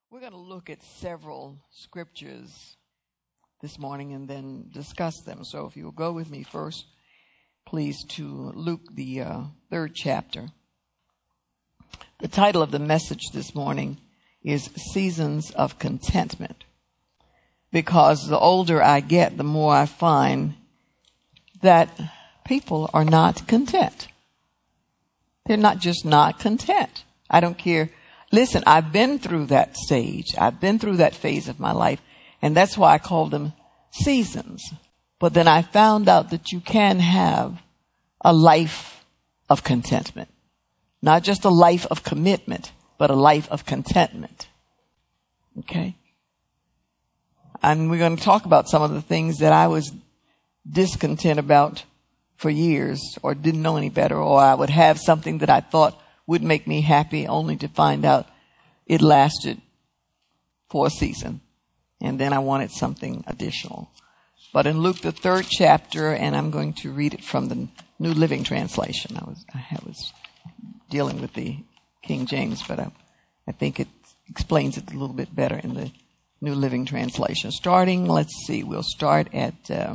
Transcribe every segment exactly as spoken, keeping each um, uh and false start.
We're going to look at several scriptures this morning and then discuss them. So if you'll go with me first, please, to Luke, the uh, third chapter. The title of the message this morning is Seasons of Contentment. Because the older I get, the more I find that people are not content. They're not just not content. I don't care. Listen, I've been through that stage. I've been through that phase of my life. And that's why I call them seasons. But then I found out that you can have a life of contentment. Not just a life of commitment, but a life of contentment. Okay? And we're going to talk about some of the things that I was discontent about for years, or didn't know any better, or I would have something that I thought would make me happy, only to find out it lasted for a season. And then I wanted something additional. But in Luke, the third chapter, and I'm going to read it from the New Living Translation. I was, I was dealing with the King James, but I, I think it explains it a little bit better in the New Living Translation. Starting, let's see, we'll start at, uh,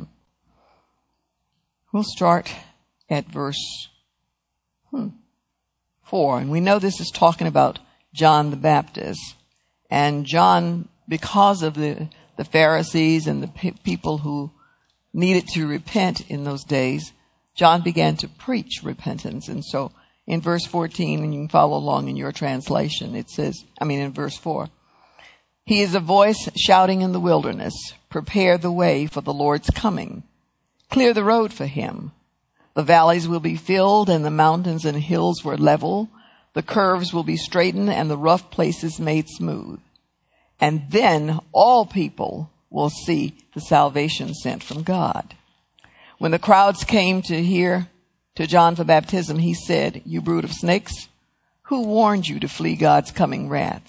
we'll start at verse, hmm, four. And we know this is talking about John the Baptist. And John, because of the, the Pharisees and the pe- people who needed to repent in those days, John began to preach repentance. And so in verse fourteen, and you can follow along in your translation, it says, I mean in verse four, he is a voice shouting in the wilderness, prepare the way for the Lord's coming. Clear the road for him. The valleys will be filled and the mountains and hills were level. The curves will be straightened and the rough places made smooth. And then all people will see the salvation sent from God. When the crowds came to hear to John for baptism, he said, you brood of snakes, who warned you to flee God's coming wrath?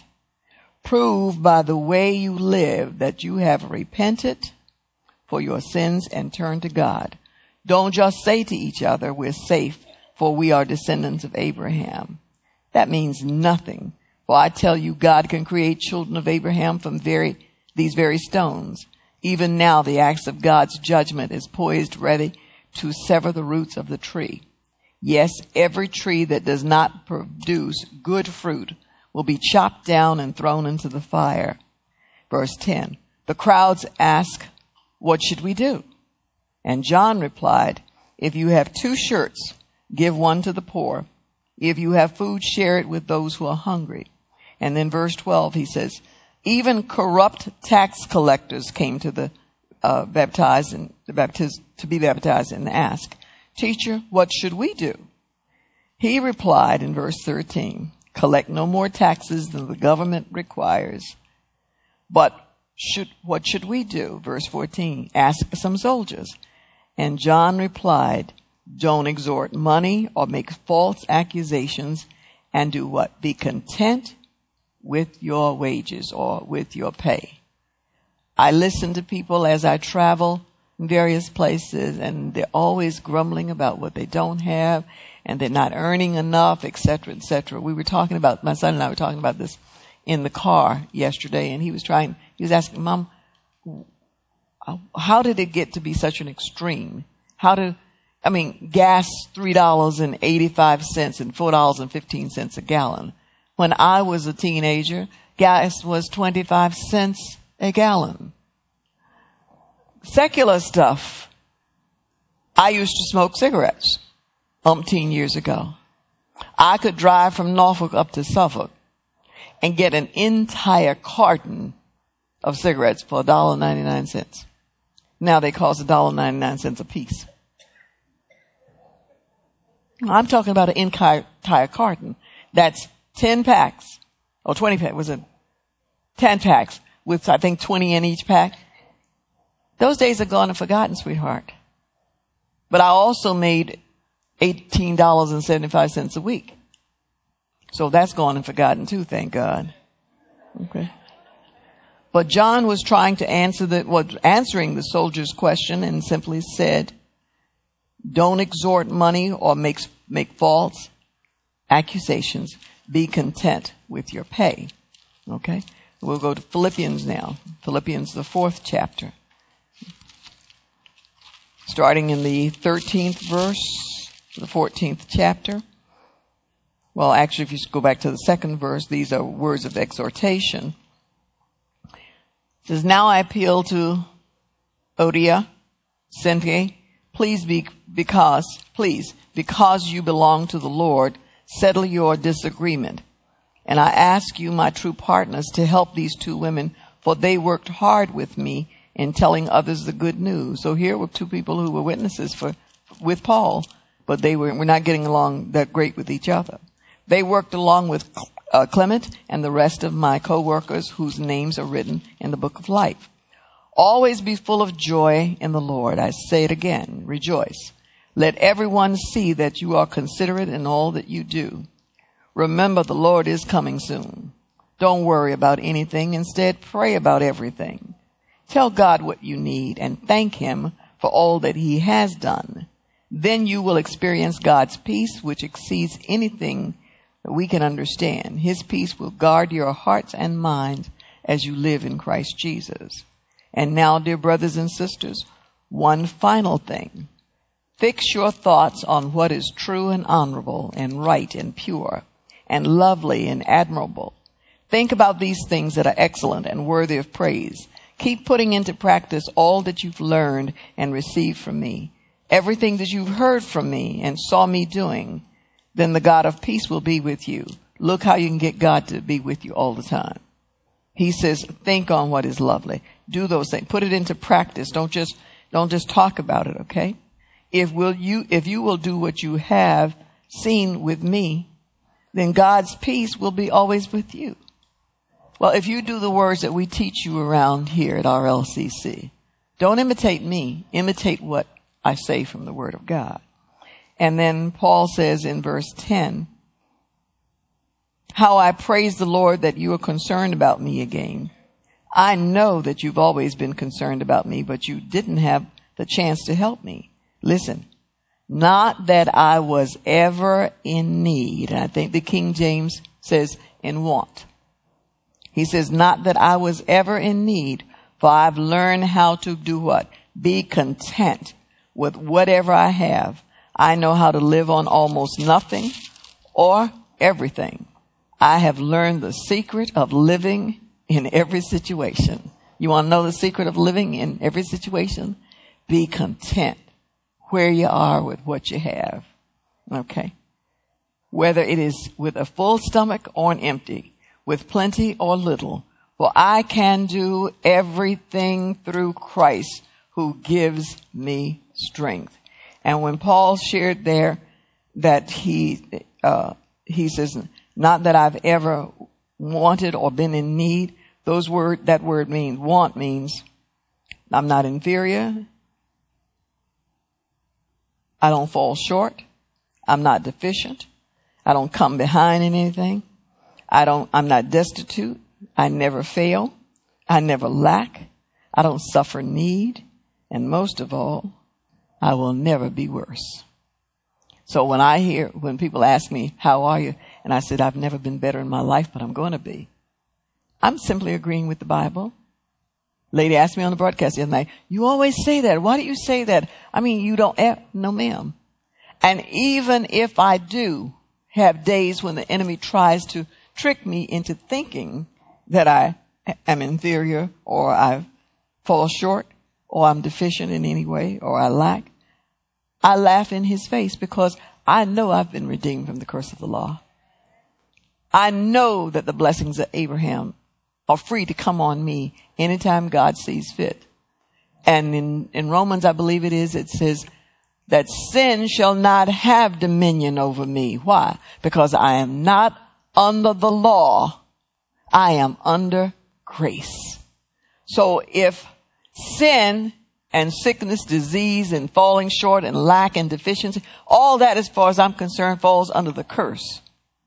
Prove by the way you live that you have repented for your sins and turned to God. Don't just say to each other, we're safe, for we are descendants of Abraham. That means nothing. For I tell you, God can create children of Abraham from very, these very stones. Even now, the axe of God's judgment is poised ready to sever the roots of the tree. Yes, every tree that does not produce good fruit will be chopped down and thrown into the fire. Verse ten, the crowds ask, what should we do? And John replied, if you have two shirts, give one to the poor. If you have food, share it with those who are hungry. And then verse twelve, he says, even corrupt tax collectors came to the uh, baptized and the baptized to be baptized and ask, teacher, what should we do? He replied in verse thirteen, collect no more taxes than the government requires. But should, what should we do? Verse fourteen, ask some soldiers. And John replied, don't extort money or make false accusations, and do what? Be content with your wages or with your pay. I listen to people as I travel in various places, and they're always grumbling about what they don't have, and they're not earning enough, et cetera, et cetera. We were talking about, my son and I were talking about this in the car yesterday, and he was trying, he was asking, Mom, how did it get to be such an extreme? How did, I mean, gas three dollars and eighty-five cents and four dollars and fifteen cents a gallon. When I was a teenager, gas was twenty-five cents a gallon. Secular stuff. I used to smoke cigarettes umpteen years ago. I could drive from Norfolk up to Suffolk and get an entire carton of cigarettes for one dollar and ninety-nine cents. Now they cost one dollar and ninety-nine cents a piece. I'm talking about an entire carton. That's ten packs, or twenty packs, was it ten packs with, I think, twenty in each pack. Those days are gone and forgotten, sweetheart. But I also made eighteen dollars and seventy-five cents a week. So that's gone and forgotten too, thank God. Okay. But John was trying to answer the, was answering the soldier's question and simply said, don't extort money or make, make false accusations. Be content with your pay. Okay. We'll go to Philippians now. Philippians, the fourth chapter. Starting in the thirteenth verse, the fourteenth chapter. Well, actually, if you go back to the second verse, these are words of exhortation. It says, now I appeal to Euodia, Syntyche, please be, because, please, because you belong to the Lord, settle your disagreement. And I ask you, my true partners, to help these two women, for they worked hard with me in telling others the good news. So here were two people who were witnesses for, with Paul, but they were, were not getting along that great with each other. They worked along with uh, Clement and the rest of my co-workers whose names are written in the book of life. Always be full of joy in the Lord. I say it again, rejoice. Let everyone see that you are considerate in all that you do. Remember, the Lord is coming soon. Don't worry about anything. Instead, pray about everything. Tell God what you need and thank him for all that he has done. Then you will experience God's peace, which exceeds anything that we can understand. His peace will guard your hearts and minds as you live in Christ Jesus. And now, dear brothers and sisters, one final thing. Fix your thoughts on what is true and honorable and right and pure and lovely and admirable. Think about these things that are excellent and worthy of praise. Keep putting into practice all that you've learned and received from me, everything that you've heard from me and saw me doing. Then the God of peace will be with you. Look how you can get God to be with you all the time. He says, think on what is lovely. Do those things. Put it into practice. Don't just, don't just talk about it, okay? If will you, if you will do what you have seen with me, then God's peace will be always with you. Well, if you do the words that we teach you around here at R L C C, don't imitate me. Imitate what I say from the Word of God. And then Paul says in verse ten, how I praise the Lord that you are concerned about me again. I know that you've always been concerned about me, but you didn't have the chance to help me. Listen, not that I was ever in need. And I think the King James says in want. He says, not that I was ever in need, for I've learned how to do what? Be content with whatever I have. I know how to live on almost nothing or everything. I have learned the secret of living in every situation. You want to know the secret of living in every situation? Be content where you are with what you have. Okay. Whether it is with a full stomach or an empty, with plenty or little, for I can do everything through Christ who gives me strength. And when Paul shared there that he, uh, he says, not that I've ever wanted or been in need, those word, that word means, want means, I'm not inferior. I don't fall short. I'm not deficient. I don't come behind in anything. I don't, I'm not destitute. I never fail. I never lack. I don't suffer need. And most of all, I will never be worse. So when I hear, when people ask me, how are you? And I said, I've never been better in my life, but I'm going to be. I'm simply agreeing with the Bible. Lady asked me on the broadcast the other night, you always say that. Why do you say that? I mean, you don't, eh, no ma'am. And even if I do have days when the enemy tries to trick me into thinking that I am inferior or I fall short or I'm deficient in any way or I lack, I laugh in his face because I know I've been redeemed from the curse of the law. I know that the blessings of Abraham are free to come on me anytime God sees fit. And in, in Romans, I believe it is, it says that sin shall not have dominion over me. Why? Because I am not under the law. I am under grace. So if sin and sickness, disease, and falling short, and lack, and deficiency, all that, as far as I'm concerned, falls under the curse.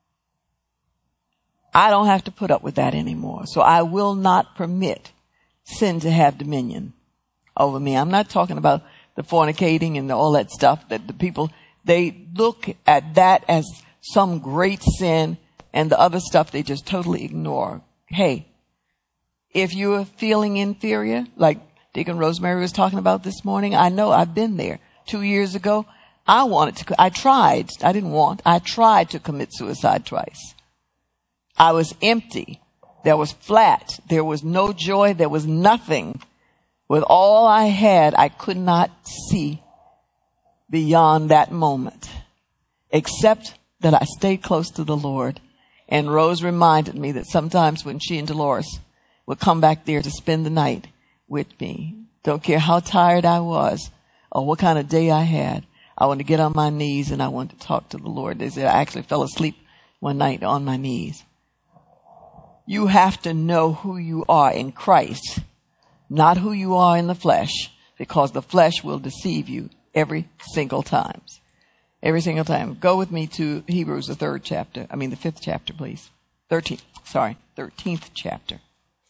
I don't have to put up with that anymore. So I will not permit sin to have dominion over me. I'm not talking about the fornicating and all that stuff that the people, they look at that as some great sin, and the other stuff they just totally ignore. Hey, If you're feeling inferior, like Deacon Rosemary was talking about this morning, I know I've been there. Two years ago, I wanted to, I tried, I didn't want, I tried to commit suicide twice. I was empty. There was flat. There was no joy. There was nothing. With all I had, I could not see beyond that moment, except that I stayed close to the Lord. And Rose reminded me that sometimes when she and Dolores would come back there to spend the night with me, don't care how tired I was or what kind of day I had, I wanted to get on my knees and I wanted to talk to the Lord. They said I actually fell asleep one night on my knees. You have to know who you are in Christ, not who you are in the flesh, because the flesh will deceive you every single time. Every single time. Go with me to Hebrews, the third chapter. I mean, the fifth chapter, please. Thirteenth, sorry, thirteenth chapter.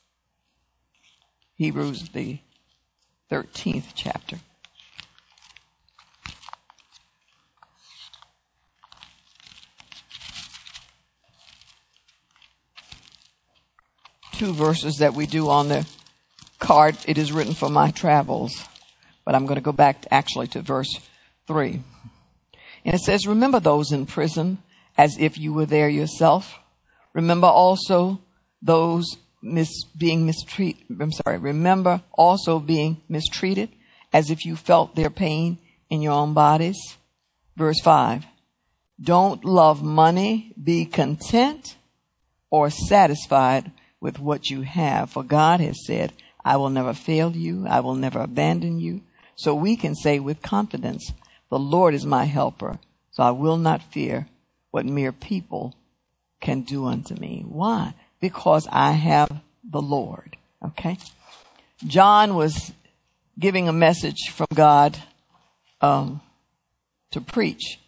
Hebrews, the thirteenth chapter. Two verses that we do on the card. It is written for my travels, but I'm going to go back to actually to verse three. And it says, remember those in prison as if you were there yourself. Remember also those mis- being mistreated. I'm sorry. Remember also being mistreated as if you felt their pain in your own bodies. Verse five. Don't love money. Be content or satisfied with what you have. For God has said, I will never fail you. I will never abandon you. So we can say with confidence, the Lord is my helper, so I will not fear what mere people can do unto me. Why? Because I have the Lord. Okay? John was giving a message from God um, to preach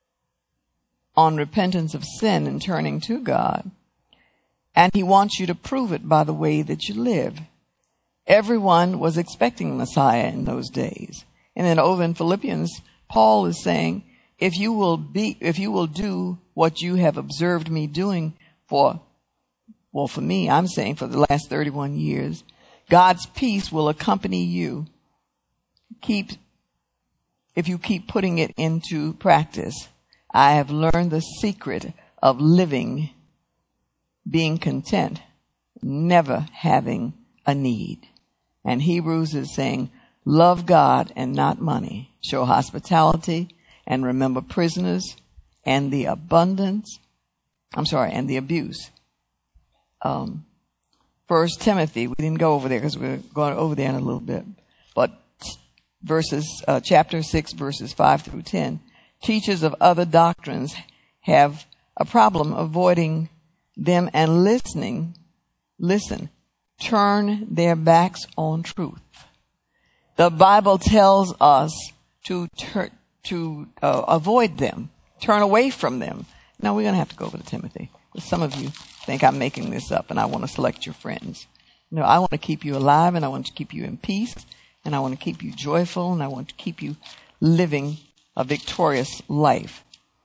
on repentance of sin and turning to God. And he wants you to prove it by the way that you live. Everyone was expecting Messiah in those days. And then over in Philippians, Paul is saying, if you will be, if you will do what you have observed me doing for, well, for me, I'm saying for the last thirty-one years, God's peace will accompany you. Keep, if you keep putting it into practice. I have learned the secret of living, being content, never having a need. And Hebrews is saying, love God and not money. Show hospitality and remember prisoners and the abundance. I'm sorry, and the abuse. Um, First Timothy, we didn't go over there because we're going over there in a little bit. But verses, uh, chapter six, verses five through ten. Teachers of other doctrines have a problem avoiding them and listening. Listen, turn their backs on truth. The Bible tells us to tur- to uh, avoid them, turn away from them. Now we're going to have to go over to Timothy. Some of you think I'm making this up and I want to select your friends. No, I want to keep you alive and I want to keep you in peace and I want to keep you joyful and I want to keep you living a victorious life.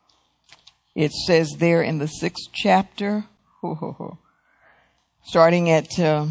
It says there in the sixth chapter, ho, ho, ho, starting at uh,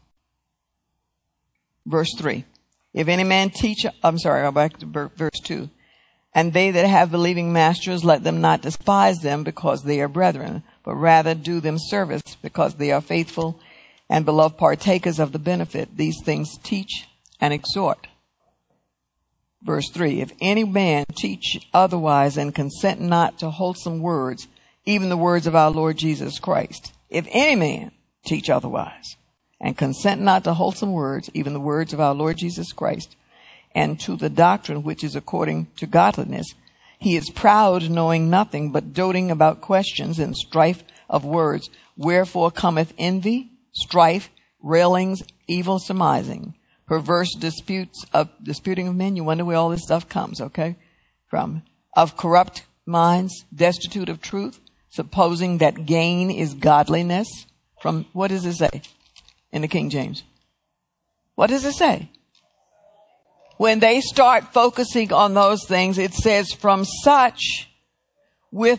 verse three. If any man teach, I'm sorry, I'll back to verse two. And they that have believing masters, let them not despise them because they are brethren, but rather do them service because they are faithful and beloved partakers of the benefit. These things teach and exhort. Verse three, if any man teach otherwise and consent not to wholesome words, even the words of our Lord Jesus Christ. If any man teach otherwise and consent not to wholesome words, even the words of our Lord Jesus Christ, and to the doctrine which is according to godliness, he is proud, knowing nothing, but doting about questions and strife of words. Wherefore cometh envy, strife, railings, evil surmising, perverse disputes of disputing of men. You wonder where all this stuff comes, okay? From of corrupt minds, destitute of truth, supposing that gain is godliness. From what does it say in the King James? What does it say? When they start focusing on those things, it says, from such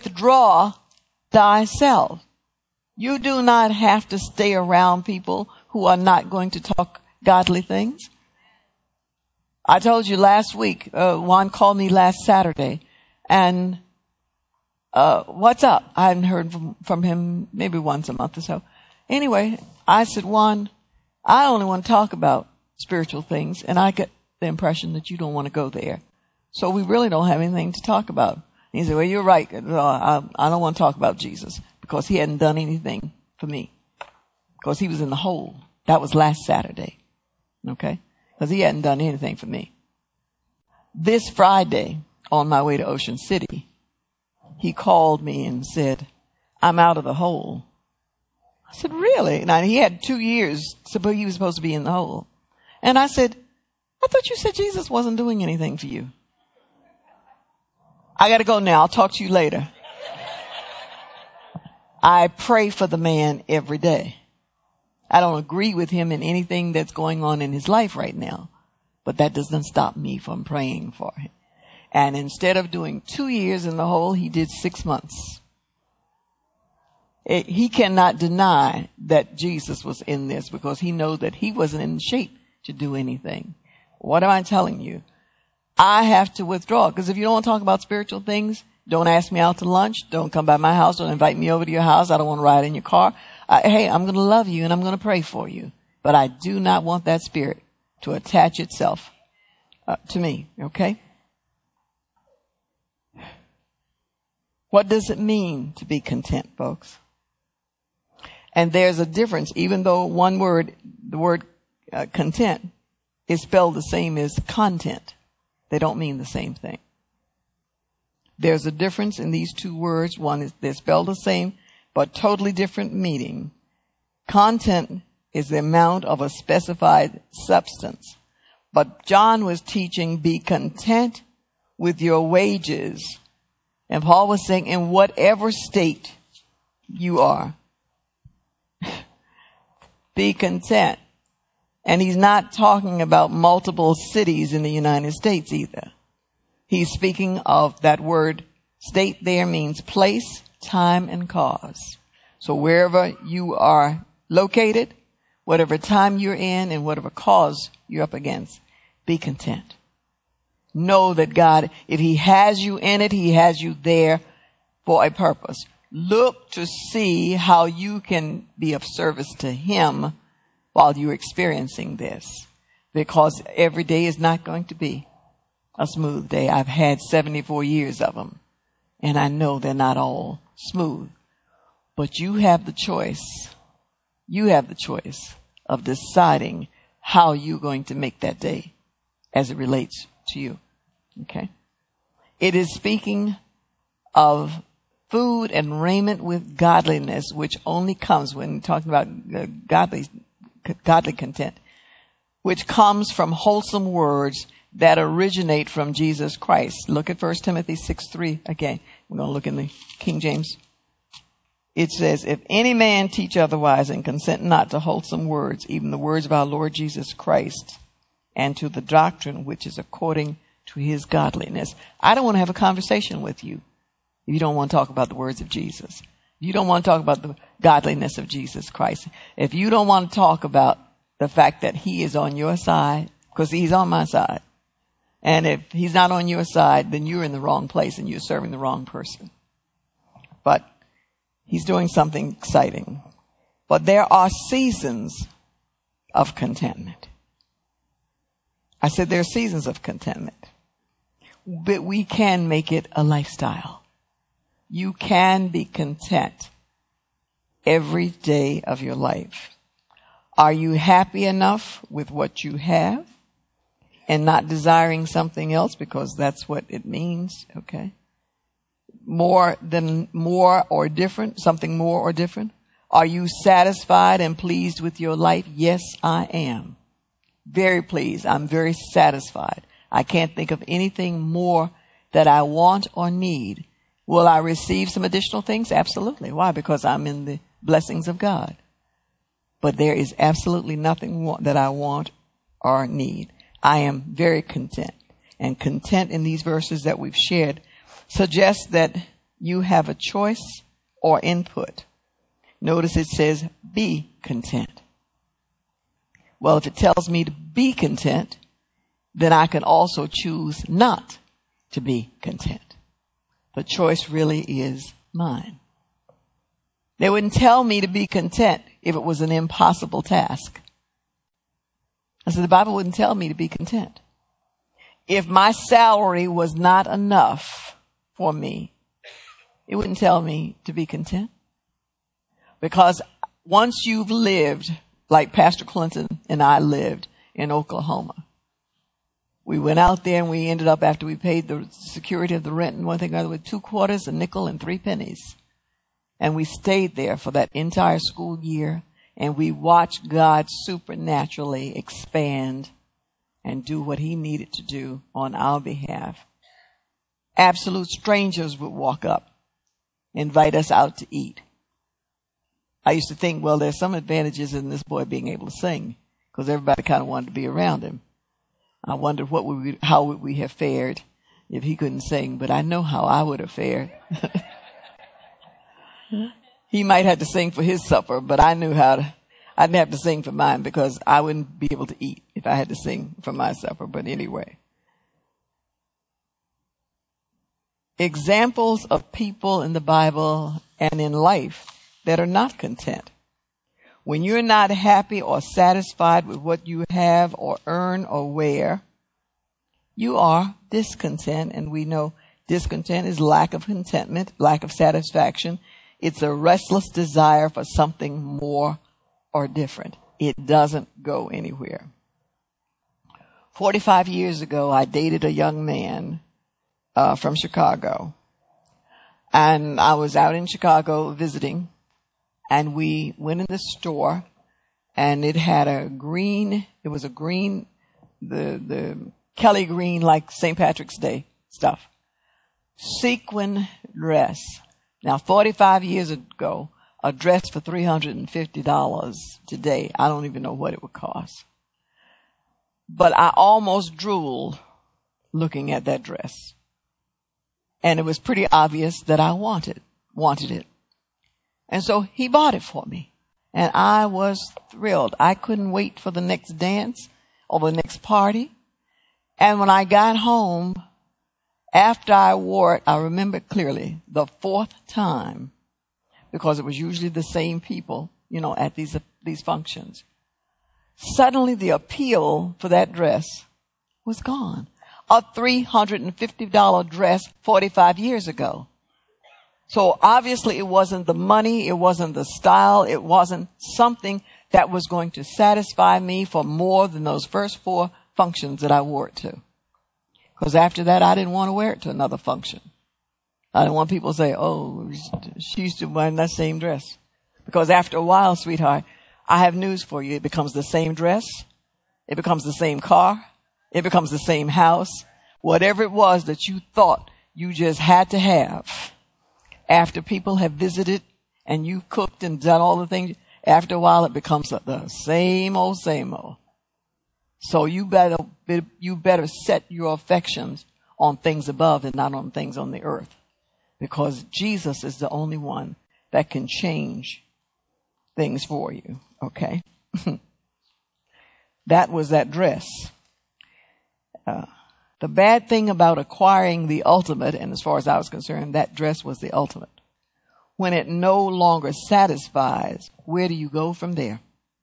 withdraw thyself. You do not have to stay around people who are not going to talk godly things. I told you last week, uh, Juan called me last Saturday, and uh, what's up? I hadn't heard from, from him maybe once a month or so. Anyway, I said, Juan, I only want to talk about spiritual things, and I get the impression that you don't want to go there. So we really don't have anything to talk about. And he said, well, you're right. I, I don't want to talk about Jesus because he hadn't done anything for me. Because he was in the hole. That was last Saturday. Okay? Because he hadn't done anything for me. This Friday, on my way to Ocean City, he called me and said, I'm out of the hole. I said, really? Now, he had two years, so he was supposed to be in the hole. And I said, I thought you said Jesus wasn't doing anything for you. I got to go now. I'll talk to you later. I pray for the man every day. I don't agree with him in anything that's going on in his life right now, but that doesn't stop me from praying for him. And instead of doing two years in the hole, he did six months. It, he cannot deny that Jesus was in this because he knows that he wasn't in shape to do anything. What am I telling you? I have to withdraw, because if you don't want to talk about spiritual things, don't ask me out to lunch. Don't come by my house. Don't invite me over to your house. I don't want to ride in your car. I, hey, I'm going to love you and I'm going to pray for you. But I do not want that spirit to attach itself uh, to me. Okay? What does it mean to be content, folks? And there's a difference, even though one word, the word uh, content, is spelled the same as content. They don't mean the same thing. There's a difference in these two words. One is they're spelled the same, but totally different meaning. Content is the amount of a specified substance. But John was teaching, be content with your wages. And Paul was saying, in whatever state you are, be content. And he's not talking about multiple cities in the United States either. He's speaking of that word state there means place, time, and cause. So wherever you are located, whatever time you're in, and whatever cause you're up against, be content. Know that God, if he has you in it, he has you there for a purpose. Look to see how you can be of service to him while you're experiencing this, because every day is not going to be a smooth day. I've had seventy-four years of them, and I know they're not all smooth. But you have the choice. You have the choice of deciding how you're going to make that day as it relates to you. Okay? It is speaking of food and raiment with godliness, which only comes when talking about uh, godly godly content, which comes from wholesome words that originate from Jesus Christ. Look at First Timothy six three again. We're going to look in the King James. It says, if any man teach otherwise and consent not to wholesome words, even the words of our Lord Jesus Christ, and to the doctrine which is according to his godliness. I don't want to have a conversation with you if you don't want to talk about the words of Jesus. You don't want to talk about the godliness of Jesus Christ. If you don't want to talk about the fact that he is on your side, because he's on my side. And if he's not on your side, then you're in the wrong place and you're serving the wrong person. But he's doing something exciting. But there are seasons of contentment. I said there are seasons of contentment. But we can make it a lifestyle. You can be content every day of your life. Are you happy enough with what you have and not desiring something else, because that's what it means? Okay. More than more or different, something more or different. Are you satisfied and pleased with your life? Yes, I am. Very pleased. I'm very satisfied. I can't think of anything more that I want or need. Will I receive some additional things? Absolutely. Why? Because I'm in the blessings of God. But there is absolutely nothing that I want or need. I am very content. And content in these verses that we've shared suggests that you have a choice or input. Notice it says, be content. Well, if it tells me to be content, then I can also choose not to be content. The choice really is mine. They wouldn't tell me to be content if it was an impossible task. I said, the Bible wouldn't tell me to be content. If my salary was not enough for me, it wouldn't tell me to be content. Because once you've lived like Pastor Clinton and I lived in Oklahoma, we went out there and we ended up, after we paid the security of the rent and one thing or other, with two quarters, a nickel, and three pennies. And we stayed there for that entire school year, and we watched God supernaturally expand and do what he needed to do on our behalf. Absolute strangers would walk up, invite us out to eat. I used to think, well, there's some advantages in this boy being able to sing, because everybody kind of wanted to be around him. I wondered what would we, how would we have fared if he couldn't sing, but I know how I would have fared. He might have to sing for his supper, but I knew how to, I didn't have to sing for mine, because I wouldn't be able to eat if I had to sing for my supper. But anyway, examples of people in the Bible and in life that are not content. When you're not happy or satisfied with what you have or earn or wear, you are discontent. And we know discontent is lack of contentment, lack of satisfaction. It's a restless desire for something more or different. It doesn't go anywhere. forty-five years ago, I dated a young man uh, from Chicago. And I was out in Chicago visiting. And we went in the store, and it had a green, it was a green, the, the Kelly green, like Saint Patrick's Day stuff. Sequin dress. Now, forty-five years ago, a dress for three hundred fifty dollars today, I don't even know what it would cost. But I almost drooled looking at that dress. And it was pretty obvious that I wanted, wanted it. And so he bought it for me. And I was thrilled. I couldn't wait for the next dance or the next party. And when I got home, after I wore it, I remember clearly the fourth time, because it was usually the same people, you know, at these, these functions. Suddenly the appeal for that dress was gone. A three hundred fifty dollars dress forty-five years ago. So obviously it wasn't the money, it wasn't the style, it wasn't something that was going to satisfy me for more than those first four functions that I wore it to. Because after that, I didn't want to wear it to another function. I didn't want people to say, oh, she used to wear that same dress. Because after a while, sweetheart, I have news for you. It becomes the same dress. It becomes the same car. It becomes the same house. Whatever it was that you thought you just had to have. After people have visited and you cooked and done all the things, after a while it becomes the same old, same old. So you better, you better set your affections on things above and not on things on the earth. Because Jesus is the only one that can change things for you. Okay? That was that dress. Uh, The bad thing about acquiring the ultimate, and as far as I was concerned, that dress was the ultimate. When it no longer satisfies, where do you go from there?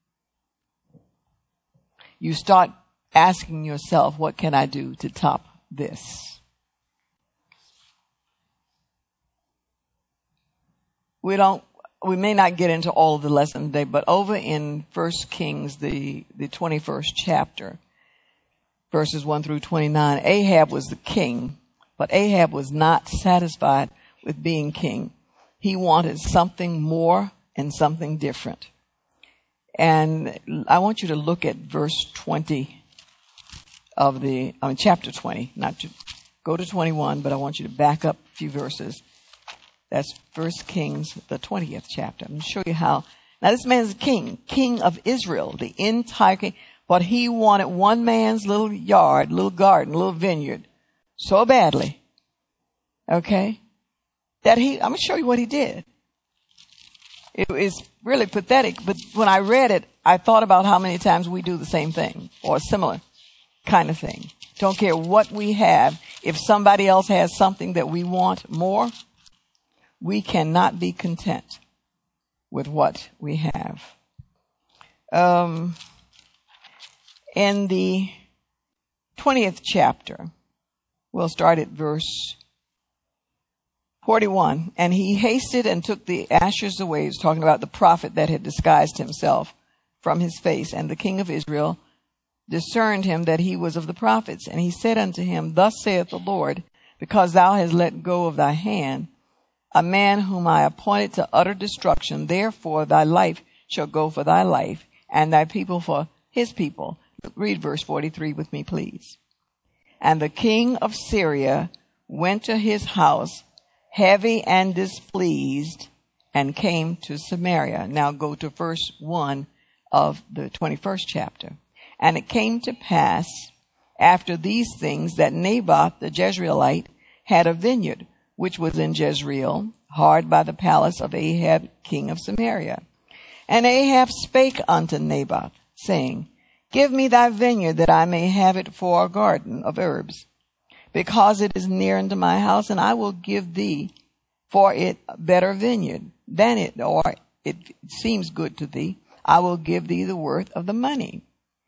You start asking yourself, what can I do to top this? We don't, we may not get into all of the lesson today, but over in First Kings, the, the twenty-first chapter, verses one through twenty-nine, Ahab was the king, but Ahab was not satisfied with being king. He wanted something more and something different. And I want you to look at verse twenty of the, I mean, chapter twenty, not to go to twenty-one, but I want you to back up a few verses. That's First Kings, the twentieth chapter. I'm going to show you how. Now, this man's a king, king of Israel, the entire king. But he wanted one man's little yard, little garden, little vineyard so badly, okay, that he, I'm going to show you what he did. It is really pathetic. But when I read it, I thought about how many times we do the same thing or a similar kind of thing. Don't care what we have. If somebody else has something that we want more, we cannot be content with what we have. Um, in the twentieth chapter, we'll start at verse forty-one. And he hasted and took the ashes away. He's talking about the prophet that had disguised himself from his face. And the king of Israel discerned him that he was of the prophets. And he said unto him, Thus saith the Lord, because thou hast let go of thy hand a man whom I appointed to utter destruction, therefore thy life shall go for thy life, and thy people for his people. Read verse forty-three with me, please. And the king of Syria went to his house, heavy and displeased, and came to Samaria. Now go to verse one of the twenty-first chapter. And it came to pass after these things that Naboth the Jezreelite had a vineyard, which was in Jezreel, hard by the palace of Ahab, king of Samaria. And Ahab spake unto Naboth, saying, Give me thy vineyard, that I may have it for a garden of herbs, because it is near unto my house, and I will give thee for it a better vineyard than it, or it seems good to thee. I will give thee the worth of the money.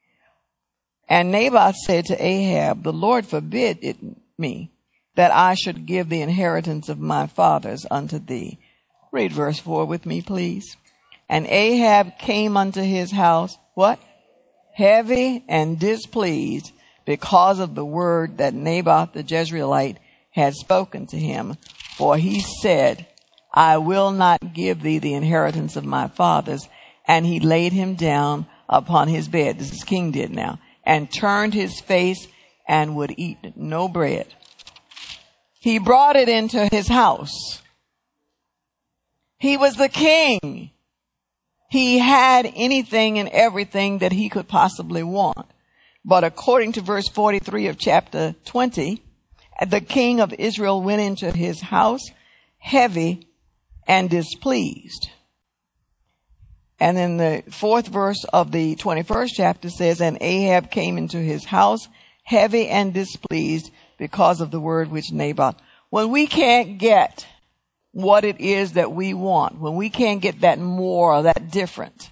And Naboth said to Ahab, The Lord forbid it me, that I should give the inheritance of my fathers unto thee. Read verse four with me, please. And Ahab came unto his house, what? Heavy and displeased, because of the word that Naboth the Jezreelite had spoken to him. For he said, I will not give thee the inheritance of my fathers. And he laid him down upon his bed. This is king did now. And turned his face and would eat no bread. He brought it into his house. He was the king. He had anything and everything that he could possibly want. But according to verse forty-three of chapter twenty, the king of Israel went into his house heavy and displeased. And then the fourth verse of the twenty-first chapter says, And Ahab came into his house heavy and displeased, because of the word which Naboth. When we can't get what it is that we want, when we can't get that more or that different,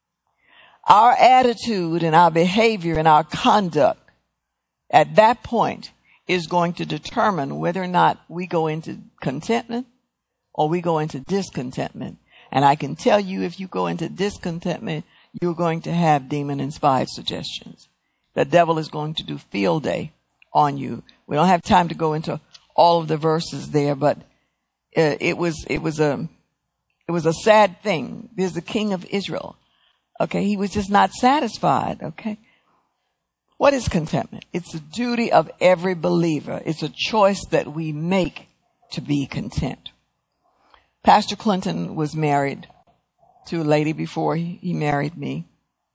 our attitude and our behavior and our conduct at that point is going to determine whether or not we go into contentment or we go into discontentment. And I can tell you, if you go into discontentment, you're going to have demon-inspired suggestions. The devil is going to do field day on you. We don't have time to go into all of the verses there, but uh, it was it was a it was a sad thing. There's the king of Israel. Okay, he was just not satisfied. Okay, what is contentment? It's the duty of every believer. It's a choice that we make to be content. Pastor Clinton was married to a lady before he, he married me,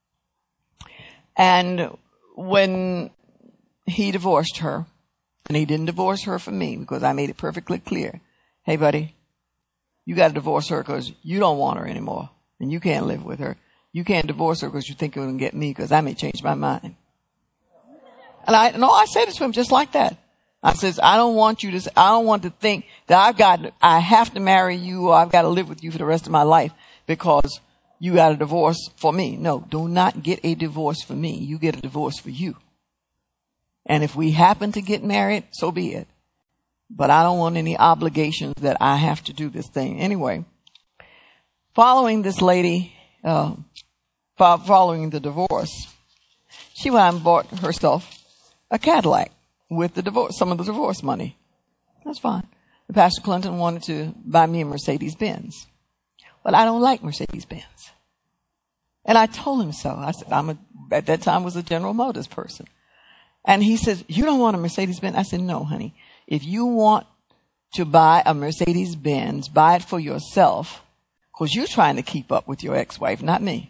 and when he divorced her, and he didn't divorce her for me because I made it perfectly clear. Hey, buddy, you got to divorce her because you don't want her anymore and you can't live with her. You can't divorce her because you think you're going to get me because I may change my mind. And I, no, I said it to him just like that. I says, I don't want you to, I don't want to think that I've got, I have to marry you or I've got to live with you for the rest of my life because you got a divorce for me. No, do not get a divorce for me. You get a divorce for you. And if we happen to get married, so be it. But I don't want any obligations that I have to do this thing. Anyway, following this lady, uh, following the divorce, she went out and bought herself a Cadillac with the divorce, some of the divorce money. That's fine. And Pastor Clinton wanted to buy me a Mercedes Benz. But I don't like Mercedes Benz. And I told him so. I said, I'm a, at that time was a General Motors person. And he says, you don't want a Mercedes Benz? I said, no, honey. If you want to buy a Mercedes Benz, buy it for yourself, because you're trying to keep up with your ex-wife, not me.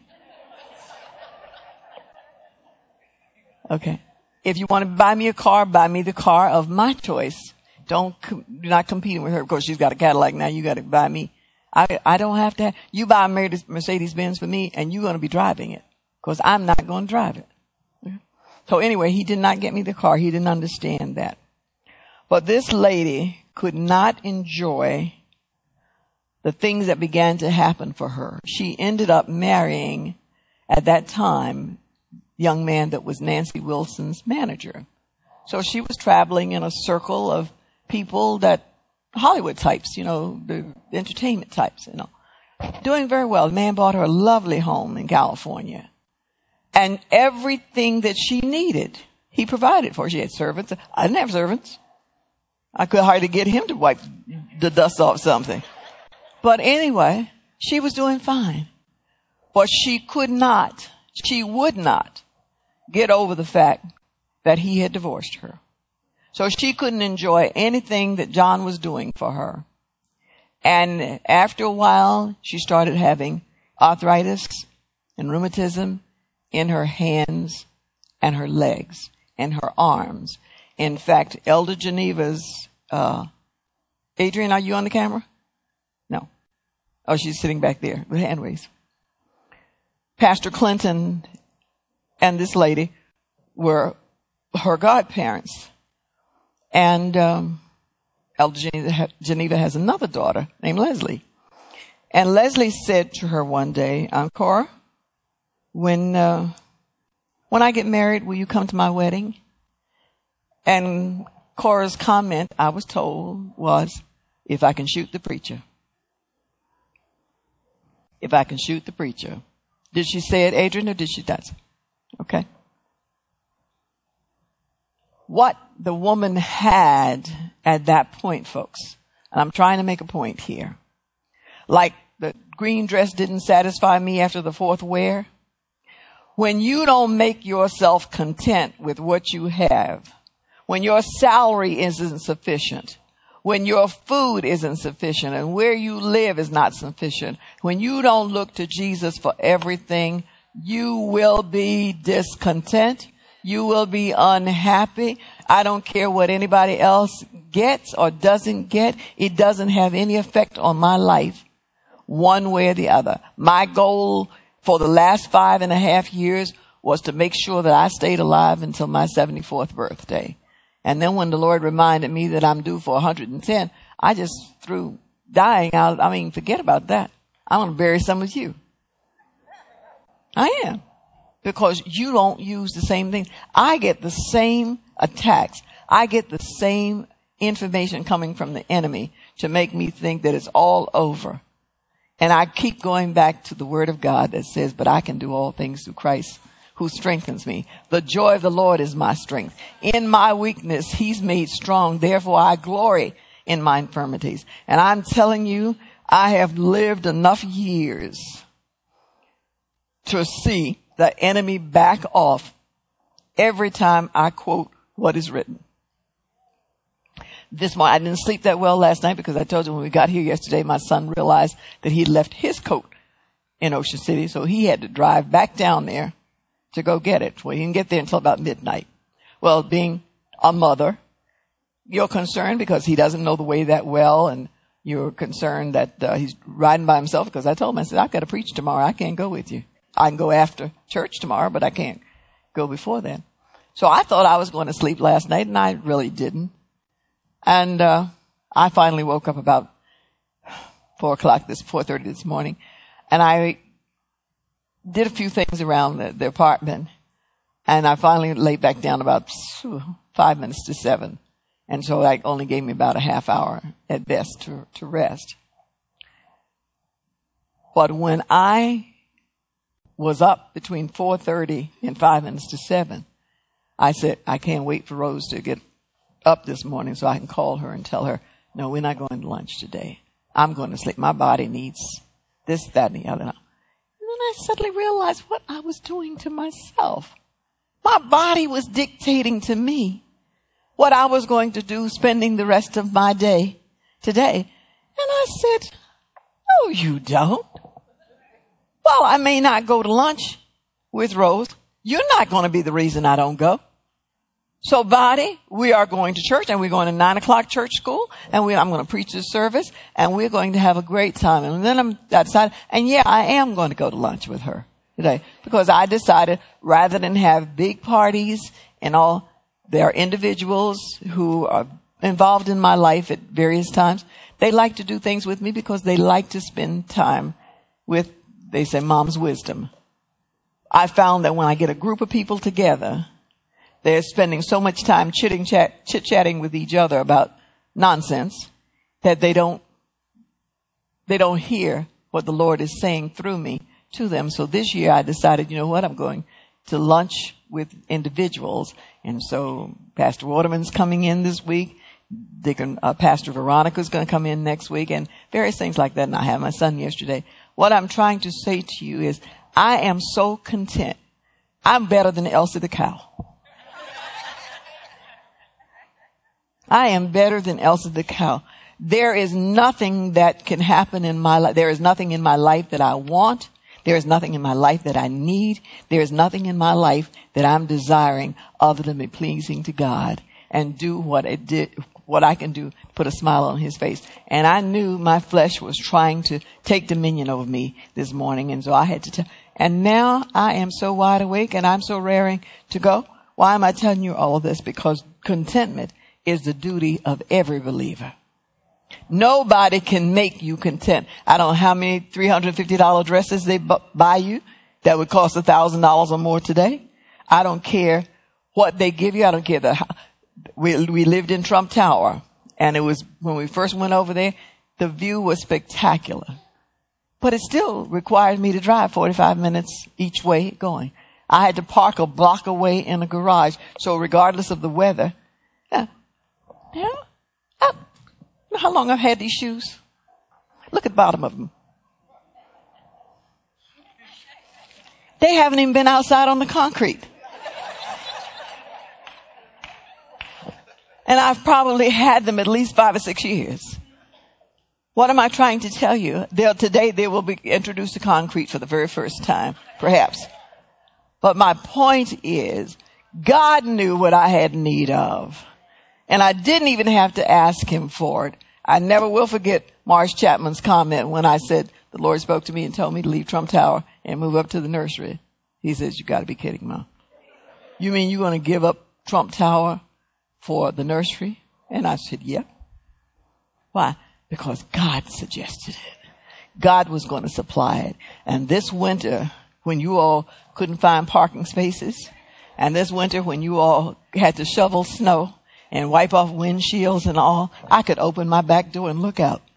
Okay. If you want to buy me a car, buy me the car of my choice. Don't, you're not competing with her because she's got a Cadillac now. You got to buy me. I, I don't have to have, you buy a Mercedes Benz for me and you're going to be driving it because I'm not going to drive it. So anyway, he did not get me the car. He didn't understand that. But this lady could not enjoy the things that began to happen for her. She ended up marrying, at that time, a young man that was Nancy Wilson's manager. So she was traveling in a circle of people that, Hollywood types, you know, the entertainment types, you know, doing very well. The man bought her a lovely home in California. And everything that she needed, he provided for her. She had servants. I didn't have servants. I could hardly get him to wipe the dust off something. But anyway, she was doing fine. But she could not, she would not get over the fact that he had divorced her. So she couldn't enjoy anything that John was doing for her. And after a while, she started having arthritis and rheumatism in her hands and her legs and her arms. In fact, Elder Geneva's, uh, Adrian, are you on the camera? No. Oh, she's sitting back there with hand raised. Pastor Clinton and this lady were her godparents. And um, Elder Geneva, Geneva has another daughter named Leslie. And Leslie said to her one day, um, Cora, when, uh, when I get married, will you come to my wedding? And Cora's comment, I was told, was, if I can shoot the preacher. If I can shoot the preacher. Did she say it, Adrian, or did she not? Okay. What the woman had at that point, folks, and I'm trying to make a point here, like the green dress didn't satisfy me after the fourth wear. When you don't make yourself content with what you have, when your salary isn't sufficient, when your food isn't sufficient, and where you live is not sufficient, when you don't look to Jesus for everything, you will be discontent. You will be unhappy. I don't care what anybody else gets or doesn't get. It doesn't have any effect on my life one way or the other. My goal for the last five and a half years was to make sure that I stayed alive until my seventy-fourth birthday. And then when the Lord reminded me that I'm due for one hundred ten, I just threw dying out. I mean, forget about that. I want to bury some of you. I am. Because you don't use the same thing. I get the same attacks. I get the same information coming from the enemy to make me think that it's all over. And I keep going back to the word of God that says, but I can do all things through Christ who strengthens me. The joy of the Lord is my strength. In my weakness, he's made strong. Therefore, I glory in my infirmities. And I'm telling you, I have lived enough years to see the enemy back off every time I quote what is written. This morning, I didn't sleep that well last night because I told you when we got here yesterday, my son realized that he left his coat in Ocean City. So he had to drive back down there to go get it. Well, he didn't get there until about midnight. Well, being a mother, you're concerned because he doesn't know the way that well. And you're concerned that uh, he's riding by himself because I told him, I said, I've got to preach tomorrow. I can't go with you. I can go after church tomorrow, but I can't go before then. So I thought I was going to sleep last night, and I really didn't. And uh I finally woke up about four o'clock, this four thirty this morning, and I did a few things around the, the apartment, and I finally laid back down about five minutes to seven. And so that only gave me about a half hour at best to, to rest. But when I was up between four thirty and five minutes to seven, I said, I can't wait for Rose to get up this morning so I can call her and tell her, no, we're not going to lunch today. I'm going to sleep. My body needs this, that, and the other. And then I suddenly realized what I was doing to myself. My body was dictating to me what I was going to do spending the rest of my day today. And I said, no, you don't. Well, I may not go to lunch with Rose. You're not going to be the reason I don't go. So body, we are going to church, and we're going to nine o'clock church school, and we, I'm going to preach this service, and we're going to have a great time. And then I'm I decided, and yeah, I am going to go to lunch with her today, because I decided rather than have big parties and all, there are individuals who are involved in my life at various times. They like to do things with me because they like to spend time with, they say, mom's wisdom. I found that when I get a group of people together, they're spending so much time chitting chat, chit-chatting with each other about nonsense that they don't, they don't hear what the Lord is saying through me to them. So this year I decided, you know what, I'm going to lunch with individuals. And so Pastor Waterman's coming in this week. Deacon, uh, Pastor Veronica's going to come in next week, and various things like that. And I had my son yesterday. What I'm trying to say to you is I am so content. I'm better than Elsie the cow. I am better than Elsie the cow. There is nothing that can happen in my life. There is nothing in my life that I want. There is nothing in my life that I need. There is nothing in my life that I'm desiring other than be pleasing to God and do what it did, what I can do, put a smile on his face. And I knew my flesh was trying to take dominion over me this morning. And so I had to tell, and now I am so wide awake and I'm so raring to go. Why am I telling you all this? Because contentment is the duty of every believer. Nobody can make you content. I don't know how many three hundred fifty dollars dresses they bu- buy you that would cost one thousand dollars or more today. I don't care what they give you. I don't care. The, we, we lived in Trump Tower, and it was, when we first went over there, the view was spectacular. But it still required me to drive forty-five minutes each way going. I had to park a block away in a garage. So regardless of the weather, yeah, yeah, I, how long I've had these shoes? Look at the bottom of them. They haven't even been outside on the concrete. And I've probably had them at least five or six years. What am I trying to tell you? They'll, today they will be introduced to concrete for the very first time, perhaps. But my point is, God knew what I had need of. And I didn't even have to ask him for it. I never will forget Marsh Chapman's comment when I said, the Lord spoke to me and told me to leave Trump Tower and move up to the nursery. He says, you got to be kidding, Mom. You mean you're going to give up Trump Tower for the nursery? And I said, yep. Why? Because God suggested it. God was going to supply it. And this winter, when you all couldn't find parking spaces, and this winter when you all had to shovel snow and wipe off windshields and all, I could open my back door and look out.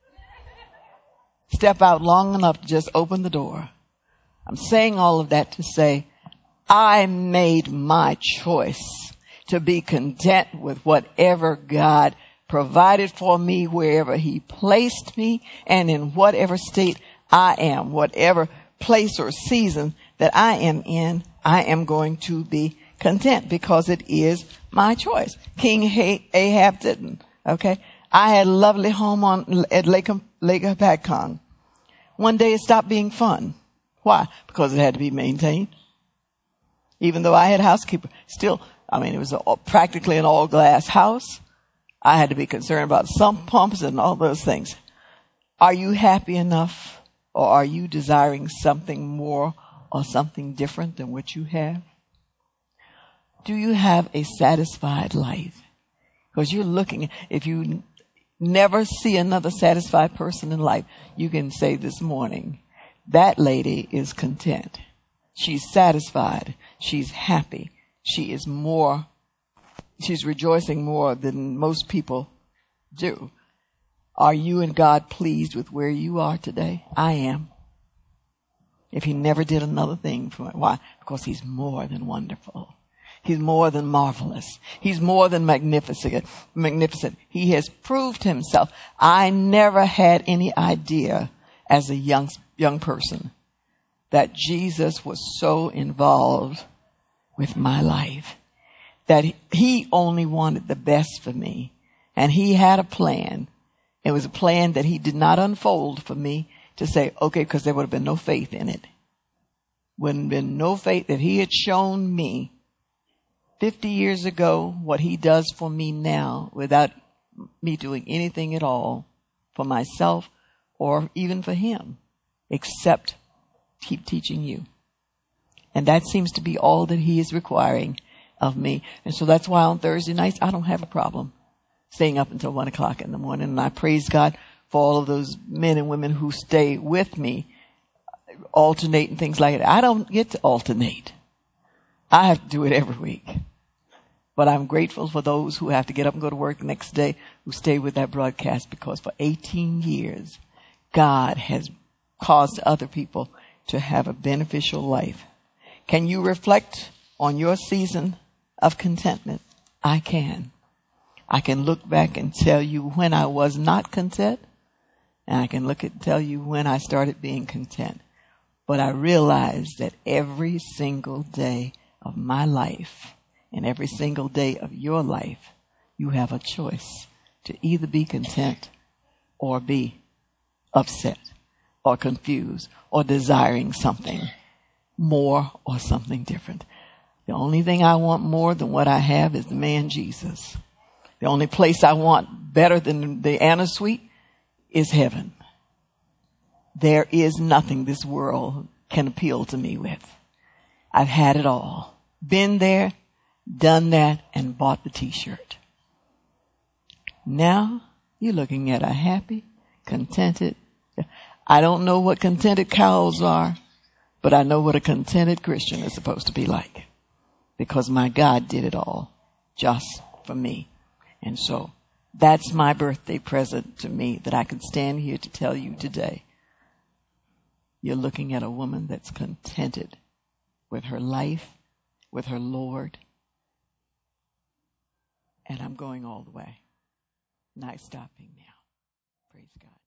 Step out long enough to just open the door. I'm saying all of that to say, I made my choice to be content with whatever God provided for me, wherever he placed me, and in whatever state I am, whatever place or season that I am in, I am going to be content because it is my choice. King Ahab didn't. Okay. I had a lovely home on at Lake, Lake Hapatcong. One day it stopped being fun. Why? Because it had to be maintained. Even though I had a housekeeper, still, I mean, it was a, practically an all glass house. I had to be concerned about sump pumps and all those things. Are you happy enough, or are you desiring something more or something different than what you have? Do you have a satisfied life? Because you're looking, if you never see another satisfied person in life, you can say this morning, that lady is content. She's satisfied. She's happy. She is more, she's rejoicing more than most people do. Are you and God pleased with where you are today? I am. If he never did another thing for me. Why? Because he's more than wonderful. He's more than marvelous. He's more than magnificent. Magnificent. He has proved himself. I never had any idea as a young, young person that Jesus was so involved with my life, that he only wanted the best for me. And he had a plan. It was a plan that he did not unfold for me to say, okay, because there would have been no faith in it. Wouldn't have been no faith. If he had shown me fifty years ago, what he does for me now without me doing anything at all for myself or even for him, except keep teaching you. And that seems to be all that he is requiring of me. And so that's why on Thursday nights, I don't have a problem staying up until one o'clock in the morning. And I praise God for all of those men and women who stay with me, alternate and things like that. I don't get to alternate. I have to do it every week. But I'm grateful for those who have to get up and go to work the next day who stay with that broadcast, because for eighteen years, God has caused other people to have a beneficial life. Can you reflect on your season of contentment? I can. I can look back and tell you when I was not content, and I can look at and tell you when I started being content. But I realize that every single day of my life and every single day of your life, you have a choice to either be content or be upset or confused or desiring something more or something different. The only thing I want more than what I have is the man Jesus. The only place I want better than the Anna Suite is heaven. There is nothing this world can appeal to me with. I've had it all. Been there, done that, and bought the t-shirt. Now you're looking at a happy, contented. I don't know what contented cows are, but I know what a contented Christian is supposed to be like, because my God did it all just for me. And so that's my birthday present to me, that I can stand here to tell you today. You're looking at a woman that's contented with her life, with her Lord. And I'm going all the way. Not stopping now. Praise God.